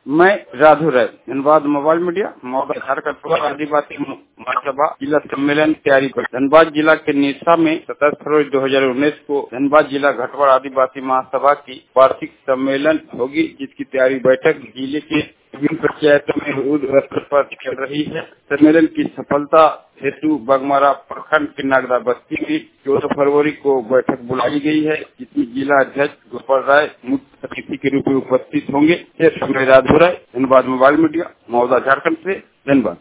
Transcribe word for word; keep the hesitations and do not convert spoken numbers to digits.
मैं Radhu Rai, Dhanbad mobile media, Mauda Jharkhand Adivasi Mahasabha जिला सम्मेलन तैयारी पर। धनबाद जिला के निशा में सत्रह फरवरी दो हजार उन्नीस को धनबाद जिला घटवाड़ आदिवासी महासभा की वार्षिक सम्मेलन होगी, जिसकी तैयारी बैठक जिले के विभिन्न पंचायतों में युद्ध स्तर पर चल रही है। सम्मेलन की सफलता हेतु बगमारा प्रखंड के नागदा बस्ती में चौदह फरवरी को बैठक बुलाई गई है, जिसमें जिला अध्यक्ष गोपाल राय मुख्य अतिथि के रूप में उपस्थित होंगे। राधु राय, धनबाद मोबाइल मीडिया, मौदा झारखंड से। धन्यवाद।